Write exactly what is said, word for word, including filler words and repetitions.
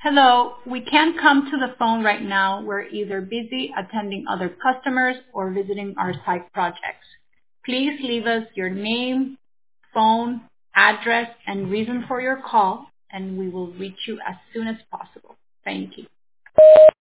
Hello, we can't come to the phone right now. We're either busy attending other customers or visiting our site projects. Please leave us your name, phone, address, and reason for your call, and we will reach you as soon as possible. Thank you.